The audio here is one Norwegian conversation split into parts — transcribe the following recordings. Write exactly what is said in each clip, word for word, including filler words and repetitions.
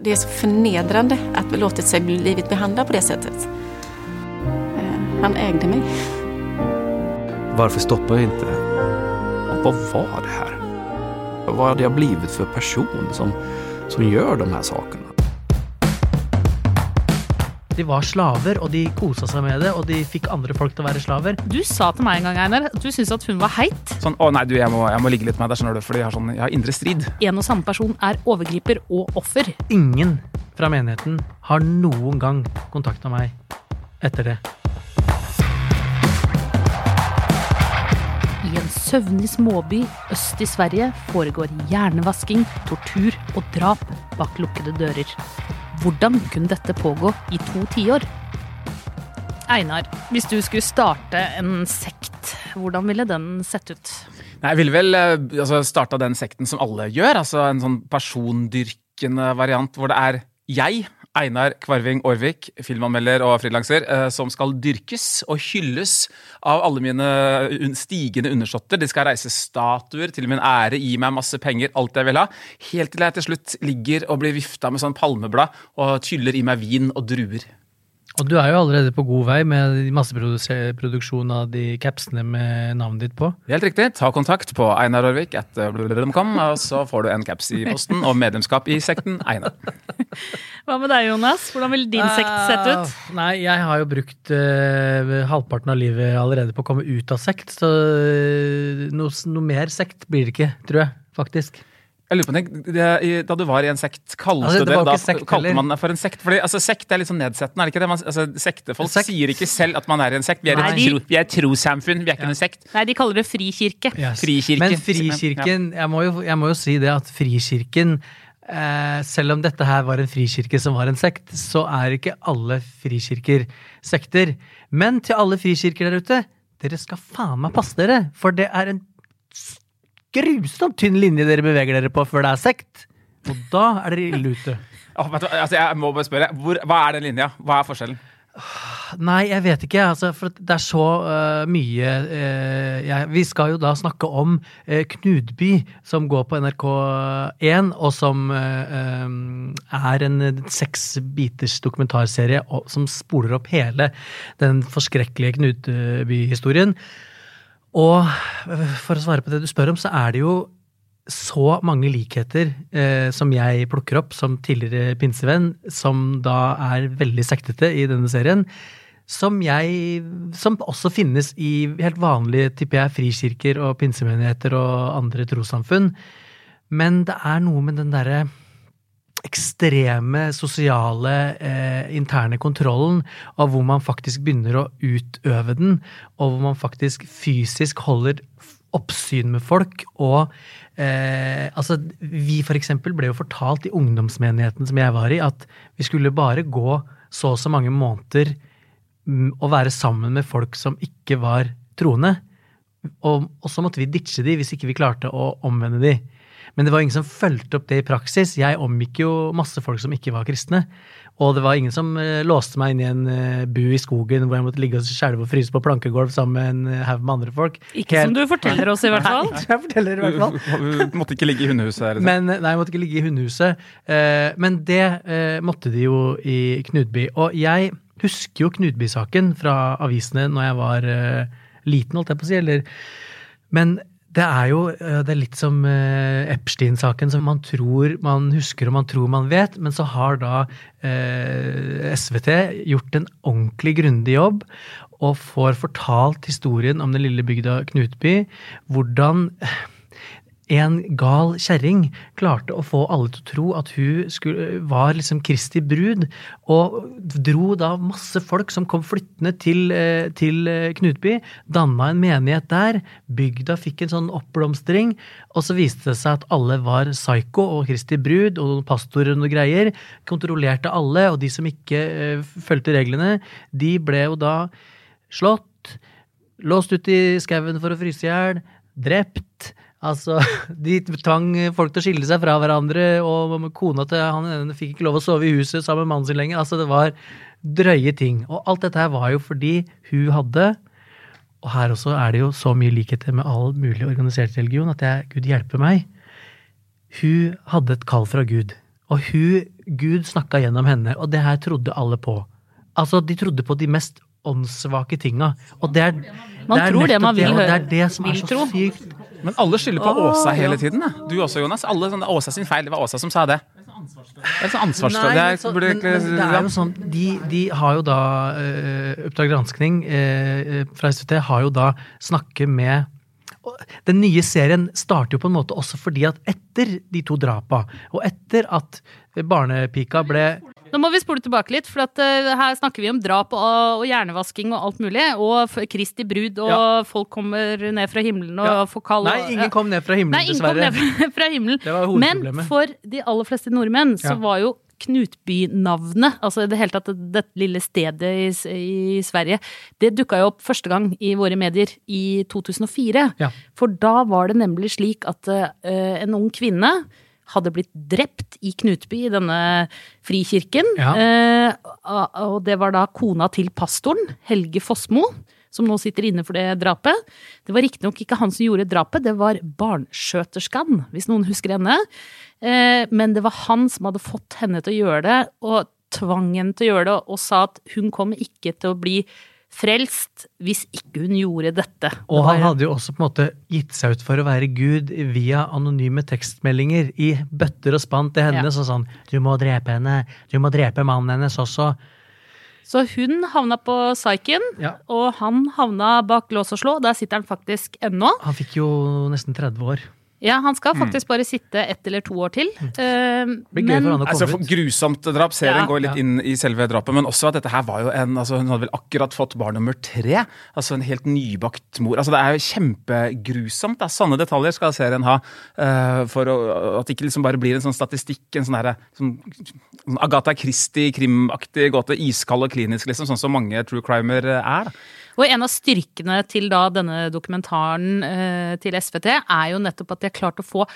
det är så förnedrande att vi låtit sig blivit behandlad på det sättet. Han ägde mig. Varför stoppar jag inte? Och vad var det här? Vad hade jag blivit för person som, som gör de här sakerna? De var slaver, og de koset seg med det, og de fikk andre folk til å være slaver. Du sa til meg en gang, Einar, at du synes at hun var heit. Sånn, å nei, du, jeg må, jeg må ligge litt med deg, skjønner du, fordi jeg har, sånn, jeg har indre strid. En og samme person er overgriper og offer. Ingen fra menigheten har noen gang kontaktet meg etter det. I en søvnig småby øst i Sverige foregår hjernevasking, tortur og drap bak lukkede dører. Hvordan kunne dette pågå i to tiår? Einar, hvis du skulle starte en sekt, hvordan ville den sett ut? Nei, jeg ville vel altså, starta den sekten som alle gjør, altså en sånn persondyrkende variant hvor det er jeg, Einar Kvarving Aarvik, filmanmelder og frilanser, som skal dyrkes og hylles av alle mine stigende undersåtter. De skal reise statuer til min ære, gi meg masse penger, alt jeg vil ha, helt til jeg til slutt ligger og blir vifta med sånn palmeblad og tyller i meg vin og druer. Og du er jo allerede på god vei med masseproduksjon av de capsene med navnet ditt på. Helt riktig. Ta kontakt på Einar Aarvik at blablabla punktum com, og så får du en caps i posten og medlemskap i sekten Einar. Hva med deg, Jonas? Hvordan vil din sekt sett ut? Uh, nei, jeg har jo brukt uh, halvparten av livet allerede på å komme ut av sekt, så uh, noe, noe mer sekt blir det ikke, tror jeg, faktisk. Jeg lurer på det, da du var i en sekt, kalte altså, det, det, da sekt, kalte man det for en sekt? Fordi altså, sekt er litt sånn nedsettende, er det ikke det? Man, altså, sektefolk sekt. Sier ikke selv at man er i en sekt. Vi er, Nei, de, vi er trossamfunn, vi er ikke ja. en sekt. Nei, de kaller det frikirke. Yes. Frikirke. Men frikirken, jeg må jo, jeg må jo si det at frikirken, eh, selv om dette her var en frikirke som var en sekt, så er ikke alle frikirker sekter. Men til alle frikirker der ute, dere skal faen meg passe dere, for det er en grusomt tynn linje dere beveger dere på før det er sekt, og da er dere ille ute. Oh, altså, jeg må bare spørre, hvor, hva er den linja? Hva er forskjellen? Nei, jeg vet ikke, altså, for det er så uh, mye uh, jeg, vi skal jo da snakke om uh, Knudby, som går på N R K én, og som uh, um, er en seks biters dokumentarserie og, som spoler opp hele den forskrekkelige Knudby-historien. Og for å svare på det du spør om, så er det jo så mange likheter eh, som jeg plukker opp som tidligere pinsevenn, som da er veldig sektete i denne serien, som jeg, som også finnes i helt vanlige, tipper jeg, frikirker og pinsemenigheter og andre trossamfunn. Men det er noe med den derre ekstreme sosiale eh, interne kontrollen av hvor man faktisk begynner å utøve den, og hvor man faktisk fysisk holder oppsyn med folk, og eh, altså, vi for eksempel ble jo fortalt i ungdomsmenigheten som jeg var i, at vi skulle bare gå så og så mange måneder mm, og være sammen med folk som ikke var troende, og, og så måtte vi ditche de hvis ikke vi klarte å omvende de. Men det var ingen som følte opp det i praksis. Jeg omgikk jo masse folk som ikke var kristne. Og det var ingen som uh, låste meg inn i en uh, bu i skogen hvor jeg måtte ligge og skjelve og fryse på plankegolv sammen med en uh, haug med andre folk. Ikke Helt... som du forteller oss i hvert fall. Nei, jeg forteller i hvert fall. Du måtte ikke ligge i hundehuset. Men, nei, jeg måtte ikke ligge i hundehuset. Uh, men det uh, måtte de jo i Knudby. Og jeg husker jo Knudby-saken fra avisene når jeg var uh, liten, holdt jeg på å si. Eller... Men... Det er jo det er litt som Epstein-saken, som man tror man husker og man tror man vet, men så har da eh, S V T gjort en ordentlig grundig jobb og får fortalt historien om den lille bygda Knutby, hvordan en gal kjerring klarte å få alle til å tro at hun skulle, var liksom Kristi brud, og dro da masse folk som kom flyttende til, til Knutby, dannet en menighet der, bygda fikk en sånn oppblomstring, og så viste det seg at alle var psyko og Kristi brud, og pastorer og noen greier, kontrollerte alle, og de som ikke uh, følte reglene, de ble jo da slått, låst ut i skauen for å fryse ihjel, drept. Altså, de tvang folk til å skille seg fra hverandre, og kona til han fikk ikke lov å sove i huset sammen med mannen sin lenger. Altså, det var drøye ting. Og alt dette her var jo fordi hun hadde, og her også er det jo så mye likheter med all mulig organisert religion, at jeg, Gud hjelper meg, hun hadde et kall fra Gud. Og hun Gud snakket gjennom henne, og det her trodde alle på. Altså, de trodde på de mest åndssvake tinga, og det er, Man det er tror det man nettopp vil og det høre- er det som er vil så tro. sykt. Men alle skylder på Åh, Åsa hele ja. tiden. Da. Du også, Jonas. Alle sånn, det er Åsa sin feil. Det var Åsa som sa det. Det er sånn ansvarsfølelse. Nei, Det men, er- så, burde men, egentlig- men det er jo sånn, de, de har jo da, uh, Oppdrag granskning uh, fra S V T har jo da snakket med, og den nye serien starter jo på en måte også fordi at etter de to drapa, og etter at barnepika ble Nå må vi spole tilbake litt, for at, uh, her snakker vi om drap og, og hjernevasking og alt mulig, og f- Kristi brud, og Ja. folk kommer ned fra himmelen og Ja. får kall. Nei, og- ingen kom ned fra himmelen, Nei, ingen kom dessverre. ned fra, fra himmelen. Det var Men hovedproblemet. for de aller fleste nordmenn så Ja. var jo Knutby-navnet, altså i det hele tatt dette lille stedet i, S- i Sverige, det dukka jo opp første gang i våre medier i to tusen og fire. Ja. For da var det nemlig slik at uh, en ung kvinne hadde blitt drept i Knutby, i denne frikirken. Ja. Eh, og det var da kona til pastoren, Helge Fossmo, som nå sitter inne for det drapet. Det var riktignok ikke han som gjorde drapet, det var barnskjøterskan, hvis noen husker henne. Eh, men det var han som hadde fått henne til å gjøre det, og tvang henne til å gjøre det, og sa at hun kommer ikke til å bli frelst hvis ikke hun gjorde dette. Og Det han var- hadde jo også på en måte gitt seg ut for å være Gud via anonyme tekstmeldinger i bøtter og spann til henne, Ja. så sånn, du må drepe henne, du må drepe mannen hennes også. Så hun havna på psyken, Ja. og han havna bak lås og slå. Der sitter han faktisk ennå. Han fikk jo nesten tretti år. Ja, han skal faktisk bare sitte ett eller to år til. Eh, Blir gøy for han å Altså, komme for ut. grusomt drap. Serien Ja. går litt Ja. inn i selve drapet, men også at dette her var jo en altså Hun hadde vel akkurat fått barn nummer tre. Altså en helt nybakt mor. Altså Det er jo kjempegrusomt. Da. Sånne detaljer skal serien ha, uh, for å, at det ikke liksom bare blir en sånn statistikk, en sånn herre sånn, sånn Agatha Christie-krimaktig gåte, iskald og klinisk, liksom, sånn som mange true crimer er. da. Og en av styrkene til da denne dokumentaren eh, til S V T er jo nettopp at de har klart å få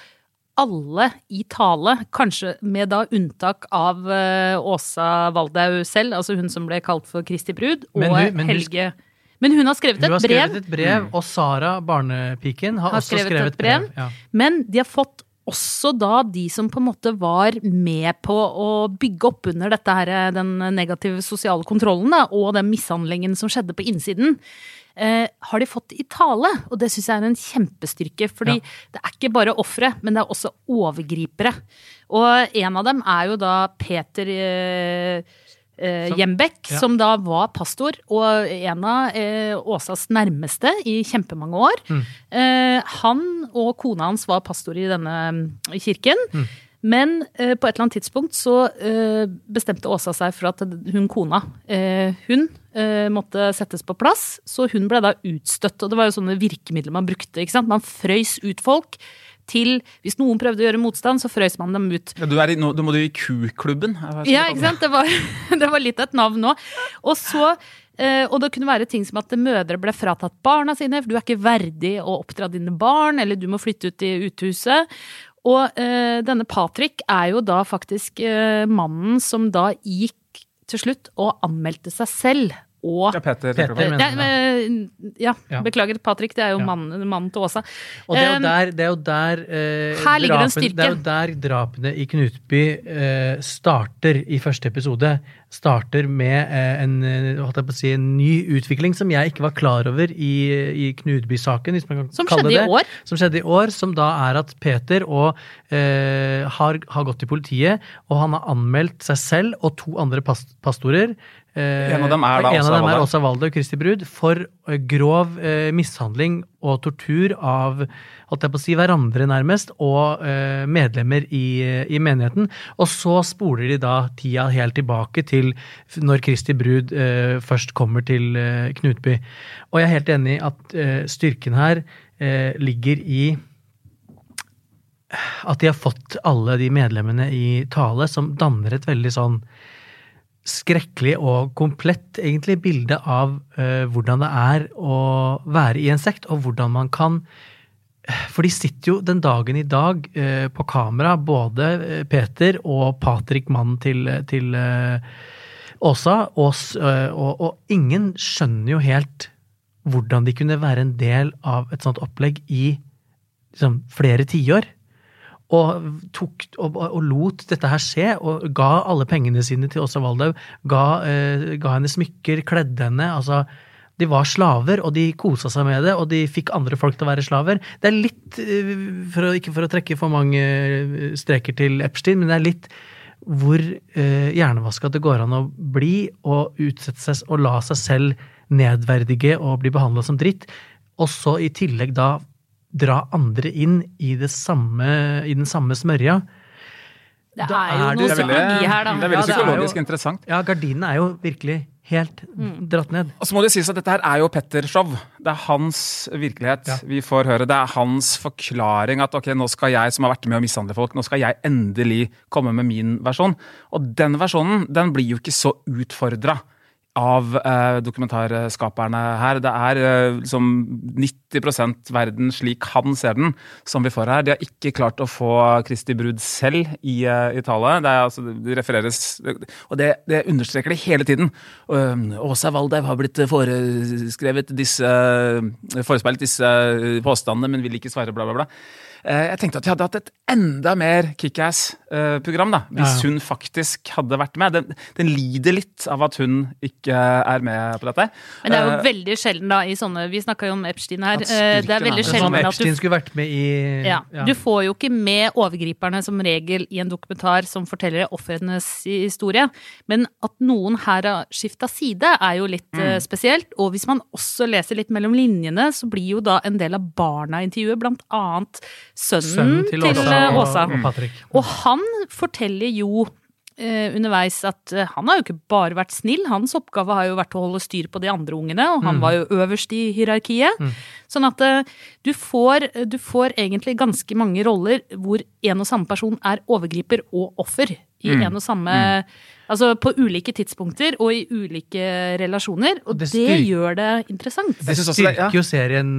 alle i tale, kanskje med da unntak av eh, Åsa Waldau selv, altså hun som ble kalt for Kristi brud, og Men hun- men hun- Helge. Men hun har skrevet Hun har et brev. skrevet et brev, og Sara, barnepiken, har, Har også skrevet skrevet et brev. brev. Ja. Men de har fått også da de som på en måte var med på å bygge opp under dette her, den negative sosiale kontrollen da, og den mishandlingen som skjedde på innsiden, eh, har de fått i tale, og det synes jeg er en kjempestyrke, fordi Ja. det er ikke bare offre, men det er også overgripere. Og en av dem er jo da Peter eh, eh, Som- Hjembekk, ja. som da var pastor, og en av eh, Åsas nærmeste i kjempemange år. Mm. Eh, han og kona hans var pastor i denne mm, kirken. Mm. Men eh, på et eller annet tidspunkt så eh, bestemte Åsa seg for at hun kona, eh, hun eh, måtte settes på plass, så hun ble da utstøtt. Og det var jo sånne virkemidler man brukte, ikke sant? Man frøys ut folk til, hvis noen prøvde å gjøre motstand, så frøys man dem ut. Ja, du, er i, nå, du må du i Q-klubben. Ja, ikke sant? Det var, det var litt av et navn nå. Og så, eh, og det kunne være ting som at mødre ble fratatt barna sine, for du er ikke verdig å oppdra dine barn, eller du må flytte ut i uthuset. Og eh, denne Patrick er jo da faktisk eh, mannen som da gikk til slutt og anmeldte seg selv. Og Ja, Peter. Peter, Peter. mener Nei, eh, ja, Ja. beklager, Patrick, det er jo Ja. mannen, mannen til Åsa. Og det er jo Um, der, det er jo der eh, her ligger det en drapen- Det er jo styrke. der drapene i Knutby eh, starter i første episode. Starter med eh, en, eh, holdt jeg på å si, en ny utvikling som jeg ikke var klar over i, i Knutby-saken, hvis man kan Som kalle skjedde i det. år. Som skjedde i år, som da er at Peter og, eh, har, har gått til politiet, og han har anmeldt seg selv og to andre pas pastorer. Eh, En av dem er da en Åsa av dem er Waldau. Åsa Waldau, Kristi brud, for eh, grov eh, mishandling og tortur av, holdt jeg på å si, hverandre nærmest, og eh, medlemmer i, i menigheten. Og så spoler de da tida helt tilbake til f- når Kristi brud eh, først kommer til eh, Knutby. Og jeg er helt enig i at eh, styrken her eh, ligger i at de har fått alle de medlemmene i tale, som danner et veldig sånn skrekkelig og komplett egentlig bilde av eh, hvordan det er å være i en sekt, og hvordan man kan. For de sitter jo den dagen i dag eh, på kamera, både eh, Peter og Patrick, mannen til, til eh, Åsa, og, s- eh, og, og ingen skjønner jo helt hvordan de kunne være en del av et sånt opplegg i liksom, flere tiår. og, tok, og, og lot dette her skje, og ga alle pengene sine til Åsa Waldau, ga, eh, ga henne smykker, kledde henne, altså, de var slaver, og de kosa seg med det, og de fikk andre folk til å være slaver. Det er litt, for å, ikke for å trekke for mange streker til Epstein, men det er litt hvor eh, hjernevasket det går an å bli, og utsette seg, og la seg selv nedverdige, og bli behandlet som dritt, og så i tillegg da dra andre inn i, det samme, i den samme smørja. Det Da er jo er noe det- psykologi her, da. Det er veldig Ja, det er psykologisk jo- interessant. Ja, gardinen er jo virkelig helt dratt ned. Og så må det sies at dette her er jo Petter-show. Det er hans virkelighet Ja. vi får høre. Det er hans forklaring at ok, nå skal jeg som har vært med å mishandle folk, nå skal jeg endelig komme med min versjon. Og den versjonen, den blir jo ikke så utfordret av eh, dokumentarskaperne her. Det er eh, liksom nitti prosent verden slik han ser den, som vi får her. De har ikke klart å få Kristi brud selv i, uh, i tale. Det, er, altså, det refereres, og det, det understreker det hele tiden. Uh, Åsa Waldau har blitt foreskrevet disse, forespeilet disse påstandene, men vil ikke svare, bla, bla, bla. Jeg tenkte at vi hadde hatt et enda mer kick-ass-program da, hvis Ja. hun faktisk hadde vært med. Den, den lider litt av at hun ikke er med på dette. Men det er jo Eh, veldig sjelden da i sånne, vi snakket jo om Epstein her, At eh, det er skurken veldig er- Som sjelden at Epstein du, skulle vært med i... ja, du får jo ikke med overgriperne som regel i en dokumentar som forteller offrenes historie, men at noen her har skiftet side er jo litt Mm. eh, spesielt, og hvis man også leser litt mellom linjene, så blir jo da en del av barna i intervjuet, blant annet sønnen, Sønnen til til, Åsa, eh, og, Åsa. og Patrick. Og han forteller jo eh, underveis at eh, han har jo ikke bare vært snill, hans oppgave har jo vært å holde styr på de andre ungene, og han Mm. var jo øverst i hierarkiet. Mm. Sånn at eh, du, får, du får egentlig ganske mange roller hvor en og samme person er overgriper og offer i Mm. en og samme Altså på ulike tidspunkter og i ulike relasjoner, og Det det, styr- gjør det interessant. Det Jeg synes også det- ja. styrker jo serien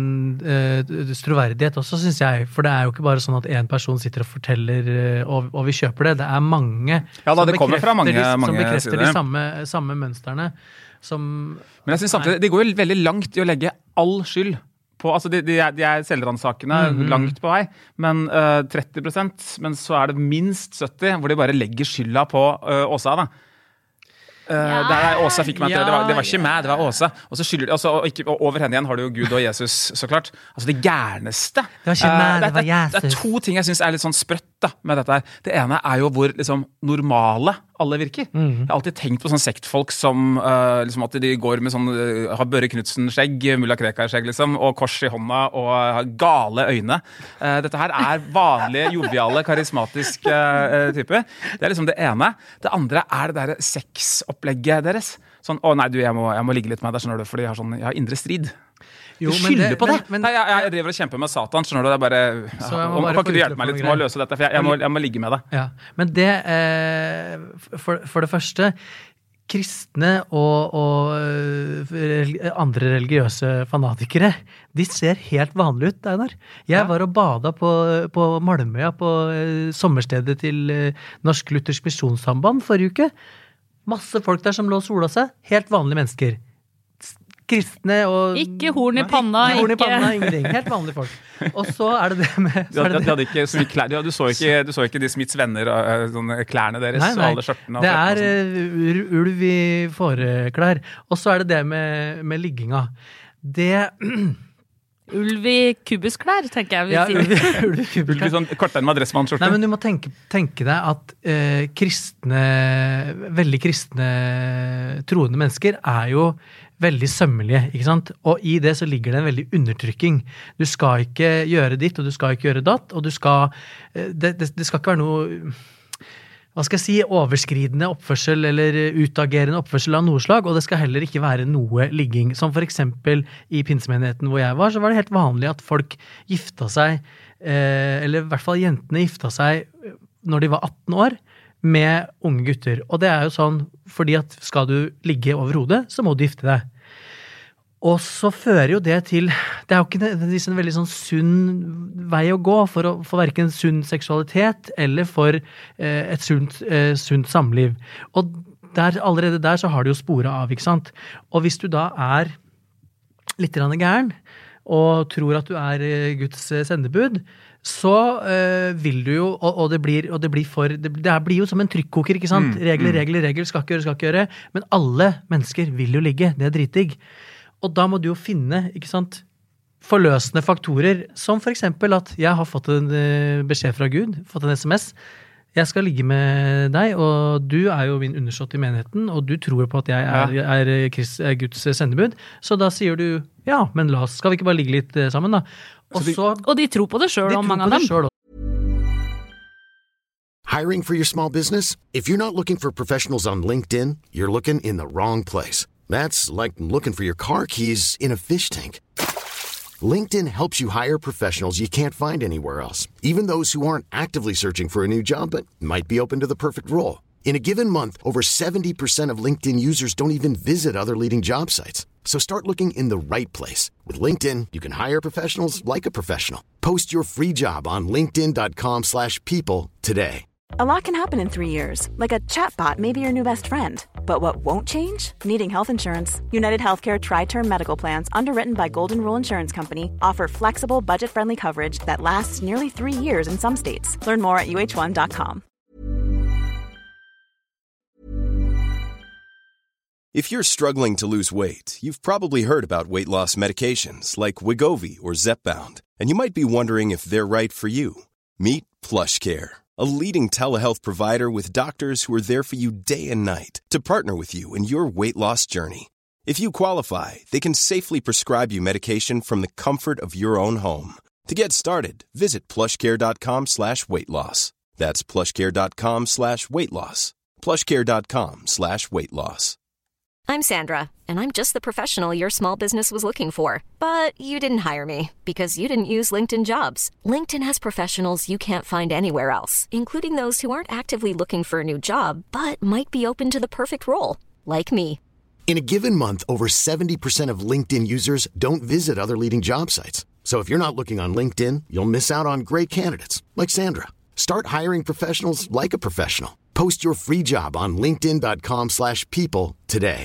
eh, troverdighet også, synes jeg. For det er jo ikke bare sånn at en person sitter og forteller, eh, og, og vi kjøper det. Det er mange Ja da, som det kommer fra bekrefter mange- de, som mange bekrefter sider. de samme, samme mønsterne. Som Men jeg synes samtidig, de går jo veldig langt i å legge all skyld på, altså de, de er, de er selvransakende Mhm. langt på vei, men uh, tretti prosent, men så er det minst sytti hvor de bare legger skylda på uh, Åsa da. Uh, Ja. der er Åsa fikk meg til, Ja, det var, det var ikke ja. meg, det var Åsa. Og så skylder de, altså, og, ikke, og over henne igjen har du jo Gud og Jesus, så klart. Altså det gærneste. Det var ikke meg, Uh, det var det, er- det er Jesus. to ting jeg synes er litt sånn sprøtt da, med dette her. Det ene er jo hvor liksom, normale alle virker. Mhm. Jeg har alltid tenkt på sånne sektfolk som uh, liksom at de går med sånn uh, har Børre Knudsen-skjegg, Mulla Krekar-skjegg liksom, og kors i hånda og har gale øyne. Uh, dette her er vanlige, joviale, karismatiske uh, typer. Det er liksom det ene. Det andre er det der sexopplegget deres. Sånn, å nei, du, jeg må, jeg må ligge litt med deg, skjønner du, fordi jeg har, sånn, jeg har indre strid. Jo, Du men skylder det- på det! men- men- nei, jeg, jeg driver og kjemper med Satan, skjønner du. Det er bare, Så jeg må om, bare kan få ikke du hjelpe utløp meg for litt noe med å løse dette, for jeg, jeg, må, jeg må ligge med deg. Ja, men det eh, for, for det første kristne og, og eh, andre religiøse fanatikere, de ser helt vanlig ut, Einar. Jeg Ja. var og bada på, på Malmøya, på eh, sommerstedet til eh, Norsk Luthersk Misjonssamband forrige uke. Masse folk der som lå og sola seg. Helt vanlige mennesker. S- Kristne og Ikke horn i panna, Ikke horn i ikke- panna, ingenting. Helt vanlige folk. Og så er det det med De, så er hadde- det de hadde ikke så mye klær. De, du, så ikke, du så ikke de Smiths venner og eh, sånne klærne deres Nei, nei. og alle skjørtene. og Det flettene og er sånn. eh, ur- ulv i fåreklær. Og så er det det med, med ligginga. Det Ulv i kubusklær, tenker jeg vi ja, sier. ulv, i- ulv i Litt kubusklær. sånn kortbein med dressmannskjorte. Nei, men du må tenke, tenke deg at eh, kristne, veldig kristne troende mennesker er jo veldig sømmelige, ikke sant? Og i det så ligger det en veldig undertrykking. Du skal ikke gjøre ditt, og du skal ikke gjøre datt, og du skal, eh, det, det, det skal ikke være noe, hva skal jeg si, overskridende oppførsel eller utagerende oppførsel av noe slag, og det skal heller ikke være noe ligging. Som for eksempel i pinsemenigheten hvor jeg var, så var det helt vanlig at folk gifta seg, eh, eller i hvert fall jentene gifta seg når de var atten år, med unge gutter. Og det er jo sånn, fordi at skal du ligge over hodet, så må du gifte deg. Og så fører jo det til, det er jo ikke nødvendigvis en veldig sånn sunn vei å gå for, å, for hverken sunn seksualitet eller for eh, et sunt, eh, sunt samliv. Og der, allerede der så har du jo sporet av, ikke sant? Og hvis du da er litt grann gæren, og tror at du er Guds sendebud, så uh, vil du jo, og, og, det blir, og det blir for, det, det blir jo som en trykkoker, ikke sant? Mm, regler, mm. regler, regler, skal ikke gjøre, skal ikke gjøre, men alle mennesker vil jo ligge, det er dritdigg. Og da må du jo finne, ikke sant, forløsende faktorer, som for eksempel at jeg har fått en uh, beskjed fra Gud, fått en sms, jeg skal ligge med deg, og du er jo min undersått i menigheten, og du tror på at jeg er, ja. er, Christ, er Guds sendebud, så da sier du, ja, men la oss, skal vi ikke bare ligge litt sammen da? Og, de, så, og de tror på det selv, og mange av dem. Selv. Hiring for your small business? If you're not looking for professionals on LinkedIn, you're looking in the wrong place. That's like looking for your car keys in a fish tank. LinkedIn helps you hire professionals you can't find anywhere else, even those who aren't actively searching for a new job but might be open to the perfect role. In a given month, over seventy percent of LinkedIn users don't even visit other leading job sites. So start looking in the right place. With LinkedIn, you can hire professionals like a professional. Post your free job on linkedin dot com slash people today. A lot can happen in three years, like a chatbot may be your new best friend. But what won't change? Needing health insurance. United Healthcare Tri-Term Medical Plans, underwritten by Golden Rule Insurance Company, offer flexible, budget-friendly coverage that lasts nearly three years in some states. Learn more at U H one dot com. If you're struggling to lose weight, you've probably heard about weight loss medications like Wegovy or Zepbound, and you might be wondering if they're right for you. Meet PlushCare, a leading telehealth provider with doctors who are there for you day and night to partner with you in your weight loss journey. If you qualify, they can safely prescribe you medication from the comfort of your own home. To get started, visit plushcare.com slash weight loss. That's plushcare.com slash weight loss. plushcare.com slash weight loss. I'm Sandra, and I'm just the professional your small business was looking for. But you didn't hire me because you didn't use LinkedIn Jobs. LinkedIn has professionals you can't find anywhere else, including those who aren't actively looking for a new job, but might be open to the perfect role, like me. In a given month, over seventy percent of LinkedIn users don't visit other leading job sites. So if you're not looking on LinkedIn, you'll miss out on great candidates, like Sandra. Start hiring professionals like a professional. Post your free job on linkedin dot com slash people today.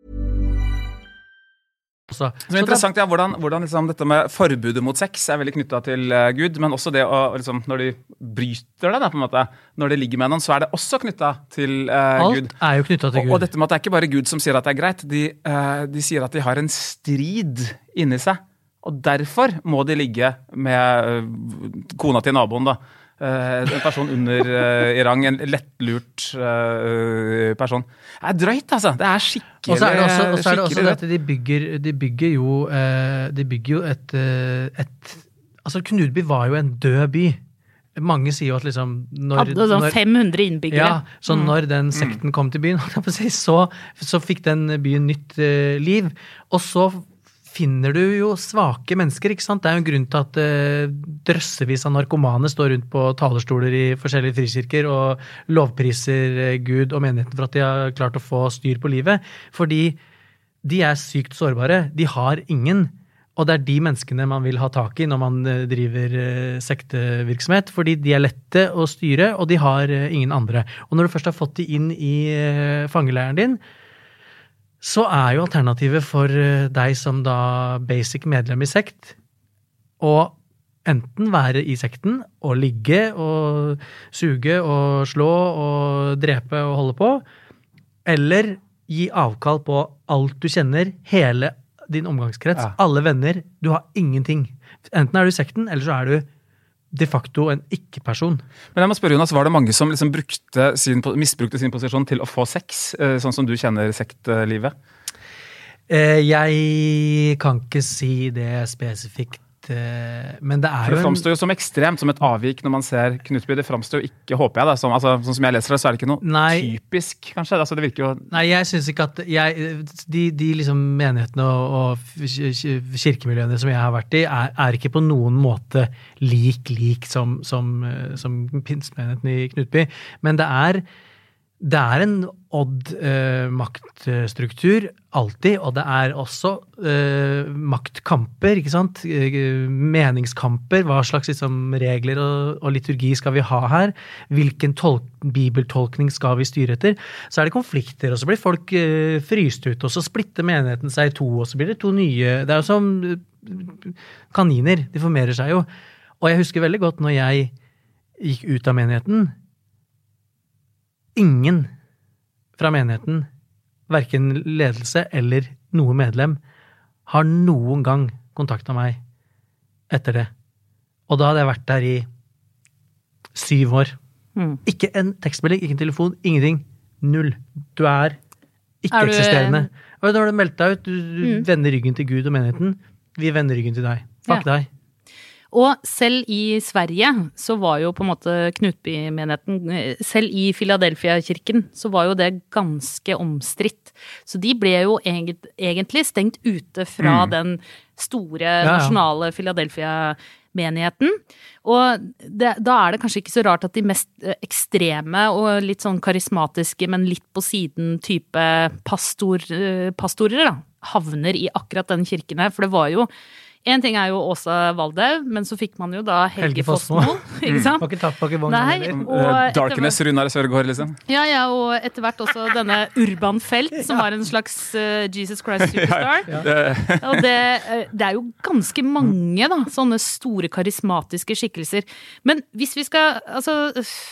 Så det er interessant, ja, hvordan, hvordan liksom, dette med forbudet mot sex er veldig knyttet til uh, Gud, men også det å, liksom, når de bryter det, da, på en måte, når de ligger med noen, så er det også knyttet til uh, Alt Gud. Alt er jo knyttet til Gud. Og, og dette med at det er ikke bare Gud som sier at det er greit, de, uh, de sier at de har en strid inni seg, og derfor må de ligge med uh, kona til naboen, da. Uh, en person under uh, i rang, en lettlurt uh, person. Det er drøyt, altså. Det er skikkelig. Og så er det også, og så er det også dette, de bygger, de bygger jo, uh, de bygger jo et, uh, et, altså Knutby var jo en død by. Mange sier jo at liksom, når, hadde sånn fem hundre innbyggere. Ja, så mm. når den sekten kom til byen, så, så fikk den byen nytt uh, liv. Og så finner du jo svake mennesker, ikke sant? Det er jo en grunn til at eh, drøssevis av narkomane står rundt på talerstoler i forskjellige frikirker og lovpriser eh, Gud og menigheten for at de har klart å få styr på livet. Fordi de er sykt sårbare. De har ingen. Og det er de menneskene man vil ha tak i når man eh, driver eh, sektevirksomhet, fordi de er lette å styre, og de har eh, ingen andre. Og når du først har fått de inn i eh, fangeleiren din, så er jo alternativet for deg som da basic medlem i sekt, å enten være i sekten og ligge og suge og slå og drepe og holde på, eller gi avkall på alt du kjenner, hele din omgangskrets, ja. Alle venner, du har ingenting. Enten er du i sekten, eller så er du de facto en ikke-person. Men jeg må spørre, Jonas, var det mange som liksom brukte sin, misbrukte sin posisjon til å få sex, sånn som du kjenner sektlivet? Jeg kan ikke si det spesifikt, men det er For det jo en... fremstår jo som ekstremt, som et avvik når man ser Knutby. Det fremstår jo ikke, håper jeg da, som, altså, sånn som jeg leser det, så er det ikke noe Nei. Typisk, kanskje. Altså, det virker jo... Nei, jeg synes ikke at jeg, de, de liksom menighetene og, og kirkemiljøene som jeg har vært i, er, er ikke på noen måte lik, lik som, som, som pinsemenigheten i Knutby. Men det er, det er en odd eh, maktstruktur alltid, og det er også eh, maktkamper, ikke sant? Meningskamper, hva slags liksom, regler og, og liturgi skal vi ha her? Hvilken tolk, bibeltolkning skal vi styre etter? Så er det konflikter, og så blir folk eh, fryst ut, og så splitter menigheten seg i to, og så blir det to nye. Det er jo som kaniner, de formerer seg jo. Og jeg husker veldig godt når jeg gikk ut av menigheten, ingen fra menigheten, hverken ledelse eller noe medlem, har noen gang kontaktet meg etter det. Og da hadde jeg vært der i syv år. Mm. Ikke en tekstmelding, ikke en telefon, ingenting. Null. Du er ikke er du, eksisterende. Og da har du meldt deg ut, du, du mm. vender ryggen til Gud og menigheten. Vi vender ryggen til deg. Fuck ja. deg. Og selv i Sverige så var jo på en måte Knutby-menigheten, selv i Philadelphia-kirken så var jo det ganske omstridt. Så de ble jo egentlig stengt ute fra mm. den store ja, ja. nasjonale Philadelphia-menigheten. Og det, da er det kanskje ikke så rart at de mest ekstreme og litt sånn karismatiske, men litt på siden type pastor, pastorer da, havner i akkurat den kirken her. For det var jo en ting er jo Åsa Waldau, men så fikk man jo da Helge, Helge Fossmo, ikke sant? Var ikke tatt bak i vognen. Nei, og Darkness, Runar Sørgaard, liksom. Ja, ja, og etter hvert også denne Urban Felt, som var en slags uh, Jesus Christ Superstar. ja, ja. Og det, det er jo ganske mange da, sånne store karismatiske skikkelser. Men hvis vi skal, altså,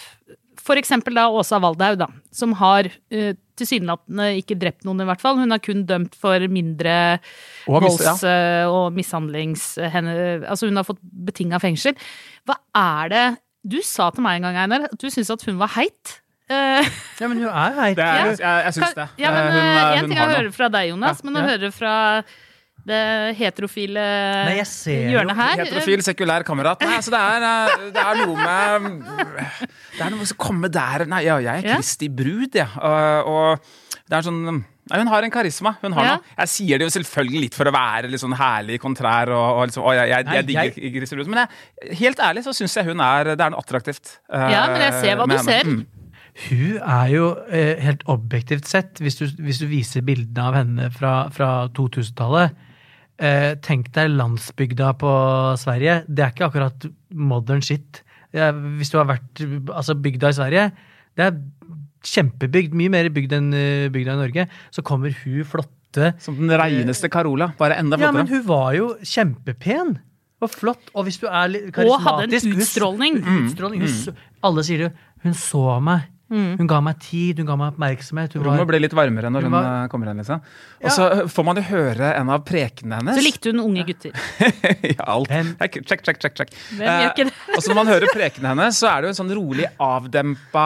for eksempel da Åsa Waldau da, som har uh, tilsynelatende ikke drept noen i hvert fall. Hun har kun dømt for mindre og volds- ja. og mishandlings... Henne, altså hun har fått betinget fengsel. Hva er det... Du sa til meg en gang, Einar, at du synes at hun var heit. Ja, men hun er heit. Det er, jeg, jeg synes det. Ja, men hun, en hun ting er å høre fra deg, Jonas, ja, men å ja. høre fra det heterofile Nei, jeg ser hjørnet her. Heterofil, sekulær kamerat. Nei, altså det er, det er noe med... Det er noe som kommer der. Nei, ja, jeg er Kristi brud, ja. Og, og det er sånn... Nei, hun har en karisma. Hun har ja. noe. Jeg sier det jo selvfølgelig litt for å være litt sånn herlig kontrær, og, og liksom, å, jeg, jeg, jeg digger jeg... Kristi brud. Men jeg, helt ærlig så synes jeg hun er, det er noe attraktivt. Ja, men jeg ser hva du ser. Mm. Hun er jo eh, helt objektivt sett, hvis du, hvis du viser bildene av henne fra, fra to tusen-tallet, eh, tenk deg landsbygda på Sverige, det er ikke akkurat modern shit. Ja, hvis du har vært altså bygda i Sverige, det er kjempebygd, mye mer bygd enn bygda i Norge, så kommer hun flotte... Som den reneste Carola, bare enda flottere. Ja, men hun var jo kjempepen og flott, og hvis du er karismatisk... Og hadde en utstrålning. Hun, utstrålning hun, mm. Alle sier det, hun så meg. Mm. Hun ga meg tid, hun ga meg oppmerksomhet. Rommet ble litt varmere når hun, hun kommer inn, liksom. Og ja. så får man jo høre en av prekene hennes. Så likte hun unge gutter. ja, alt. Check, check, check, check, check. Hvem gjør ikke det? Og så når man hører prekene hennes, så er det jo en sånn rolig avdempa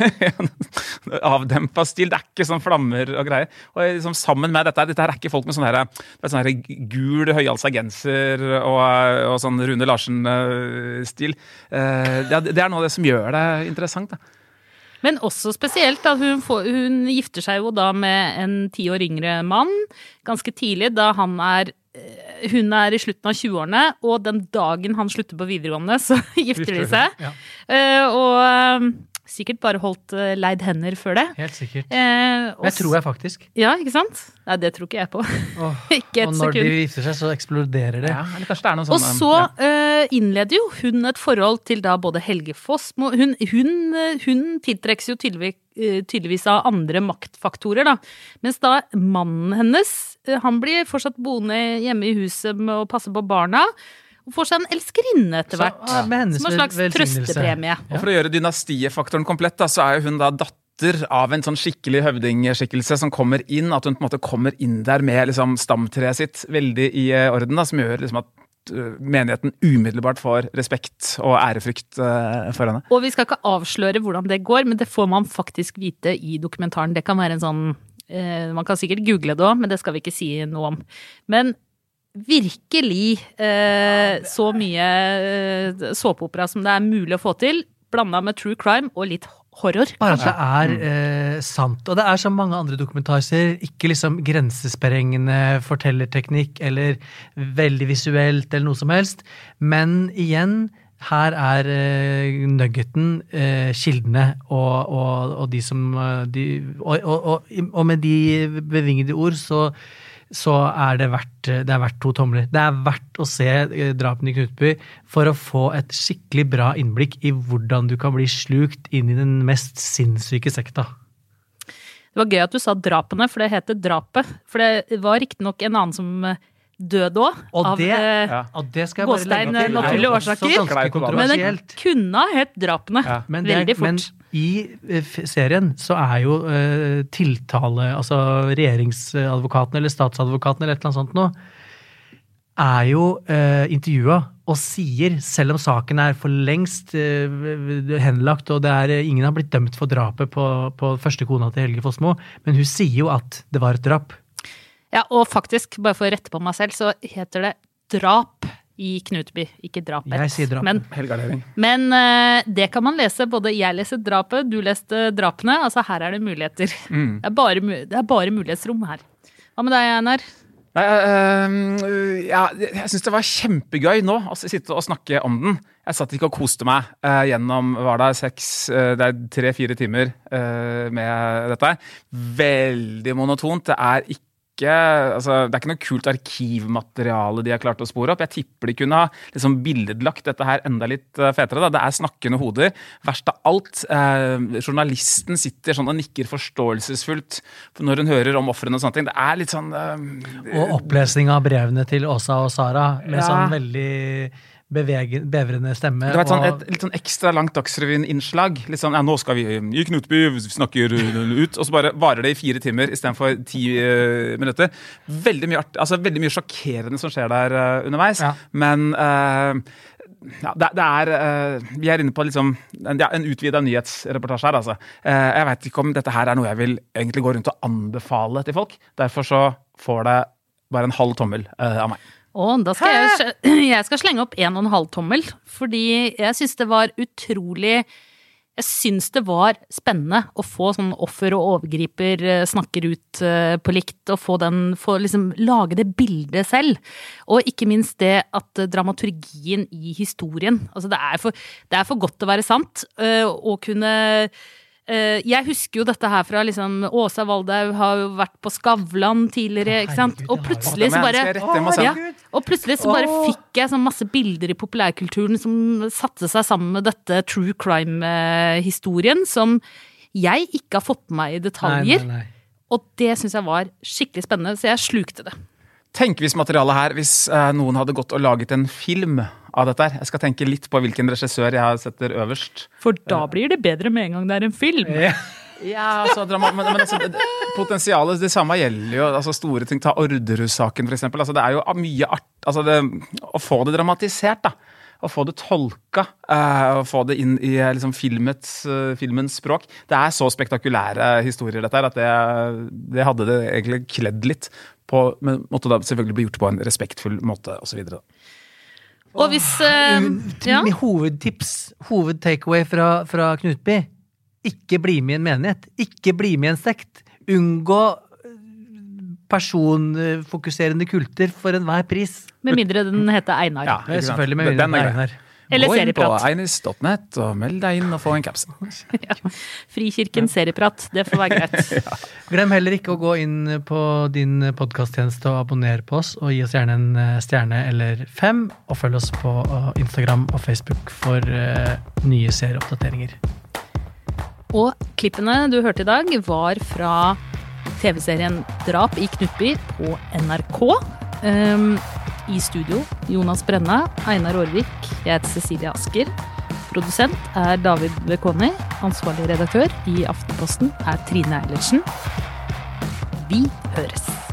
avdempa stil. Det er ikke sånn flammer og greier. Og liksom, sammen med dette, dette her er ikke folk med sånn her, sånn her gul høyhalsa genser og, og sånn Rune Larsen-stil. Det er noe av det som gjør det interessant, da. Men også spesielt at hun, får, hun gifter seg jo da med en ti år yngre mann, ganske tidlig, da han er, hun er i slutten av tjueårene, og den dagen han slutter på videregående, så gifter de seg. Ja. Uh, og sikkert bare holdt uh, leid hender før det. Helt sikkert. Uh, det tror jeg faktisk. Ja, ikke sant? Nei, det tror ikke jeg på. Oh, ikke et og når sekund. de gifter seg, så eksploderer det. Ja, eller kanskje det er noe sånn. Og så uh, innleder jo hun et forhold til da både Helge Fossmo. Hun, hun, hun tiltrekkes jo tydeligvis, tydeligvis av andre maktfaktorer, da. Mens da mannen hennes, han blir fortsatt boende hjemme i huset med å passe på barna, og får seg en elskerinne etter hvert, så, ja, som en slags trøstepremie. Ja. Og for å gjøre dynastiefaktoren komplett, da, så er hun da datter av en sånn skikkelig høvdingskikkelse som kommer inn, at hun på en måte kommer inn der med liksom, stamtreet sitt veldig i orden, da, som gjør liksom, at menigheten umiddelbart får respekt og ærefrykt uh, for henne. Og vi skal ikke avsløre hvordan det går, men det får man faktisk vite i dokumentaren. Det kan være en sånn, uh, man kan sikkert google det også, men det skal vi ikke si noe om. Men virkelig eh, så mye eh, såpeopera som det er mulig å få til, blandet med true crime og litt horror. Bare at det er eh, sant, og det er som mange andre dokumentarser, ikke liksom grensesprengende fortellerteknikk, eller veldig visuelt, eller noe som helst, men igjen, her er eh, nuggeten, eh, kildene, og, og, og de som, de, og, og, og, og med de bevingede ord, så så er det verdt, det er verdt to tomler. Det er verdt å se drapene i Knutby for å få et skikkelig bra innblikk i hvordan du kan bli slukt inn i den mest sinnssyke sekta. Det var gøy at du sa drapene, for det heter drapet. For det var riktig nok en annen som død også, Og av det, eh, Ja. og det skal jeg bare Gåstein, legge til. naturlige Det er jo årsaker. også ganske Men det men det kontroversielt. kunne ha hett drapene Ja. Men, det, veldig men fort. i eh, f- serien så er jo eh, tiltale, altså regjeringsadvokaten eller statsadvokaten eller et eller annet sånt nå, er jo eh, intervjuet og sier, selv om saken er for lengst eh, henlagt, og det er, ingen har blitt dømt for drapet på, på første kona til Helge Fossmo, men hun sier jo at det var et drap. Ja, og faktisk, bare for å rette på meg selv, så heter det drap i Knutby, ikke drapet. Jeg sier drap. Men, Helgardering. men eh, det kan man lese, både jeg leser drapet, du leste drapene, altså her er det muligheter. Mm. Det, er bare, mu- det er bare mulighetsrom her. Hva med deg, Einar? Nei, øh, ja, jeg synes det var kjempegøy nå å sitte og snakke om den. Jeg satt ikke og koste meg øh, gjennom, var det seks, øh, det er tre-fire timer øh, med dette. Veldig monotont. Det er ikke Altså, det er ikke noe kult arkivmateriale de har klart å spore opp. Jeg tipper de kunne ha liksom billedlagt dette her enda litt uh, fetere. Da. Det er snakkende hoder. Verst av alt, uh, journalisten sitter sånn og nikker forståelsesfullt når hun hører om offrene og sånne ting. Det er litt sånn uh, Og opplesning av brevene til Åsa og Sara med Ja. sånn veldig bevege, bevrende stemme. Det var et, sånn, og- et litt sånn ekstra langt Dagsrevyen-innslag. Litt sånn, ja, nå skal vi i Knutby, vi snakker ut, og så bare varer det i fire timer i stedet for ti uh, minutter. Veldig mye, art, altså, veldig mye sjokkerende som skjer der uh, underveis, Ja. men uh, ja, det, det er uh, vi er inne på liksom, en, ja, en utvidet nyhetsreportasje her, altså. Uh, jeg vet ikke om dette her er noe jeg vil egentlig gå rundt og anbefale til folk. Derfor så får det bare en halv tommel uh, av meg. Og da skal jeg, jeg skal slenge opp en og en halv tommel, fordi jeg synes det var utrolig, jeg synes det var spennende å få sånn offer og overgriper eh, snakker ut eh, på likt, og få den, få liksom lage det bildet selv. Og ikke minst det at eh, dramaturgien i historien, altså det er for, det er for godt til å være sant, eh, å kunne Eh, Jeg husker jo dette her fra liksom Åsa Waldau har jo vært på Skavlan tidligere, ikke sant? herregud, Og det har plutselig så Å, bare det må jeg rette, jeg må se. ja, Og plutselig så bare Åh. fikk jeg sånn masse bilder i populærkulturen som satte seg sammen med dette true crime-historien som jeg ikke har fått med meg i detaljer. Nei, nei, nei. Og det synes jeg var skikkelig spennende, så jeg slukte det. Tenk hvis materialet her, hvis eh, noen hadde gått og laget en film av dette her. Jeg skal tenke litt på hvilken regissør jeg setter øverst. For da blir det bedre med en gang det er en film. Ja, altså, drama, men, men altså, det- potensialet, det samme gjelder jo, altså store ting, ta Orderud-saken for eksempel, altså det er jo mye art, altså det, å få det dramatisert da, å få det tolka, eh, å få det inn i eh, liksom filmets, eh, filmens språk, det er så spektakulære historier dette her, at det, det hadde det egentlig kledd litt på, men måtte da selvfølgelig bli gjort på en respektfull måte, og så videre. Og hvis eh, ja. Min hovedtips, hoved-takeaway fra, fra Knutby, ikke bli med i en menighet, ikke bli med i en sekt, unngå personfokuserende kulter for enhver pris. Med mindre den heter Einar. Ja, Det er ikke sant? selvfølgelig med Den- mindre den er grei. Einar. Eller Gå inn på serieprat. einis punktum nett og meld deg inn og få en caps. Ja. Frikirken serieprat, det får være greit. Glem heller ikke å gå inn på din podcasttjeneste og abonnere på oss, og gi oss gjerne en eh, stjerne eller fem, og følg oss på eh, Instagram og Facebook for eh, nye serieoppdateringer. Og klippene du hørte i dag var fra T V-serien Drap i Knutby på N R K. Um, I studio Jonas Brenna, Einar Aarvik, jeg heter Cecilie Asker. Produsent er David Vekoni. Ansvarlig redaktør i Aftenposten er Trine Eilertsen. Vi høres.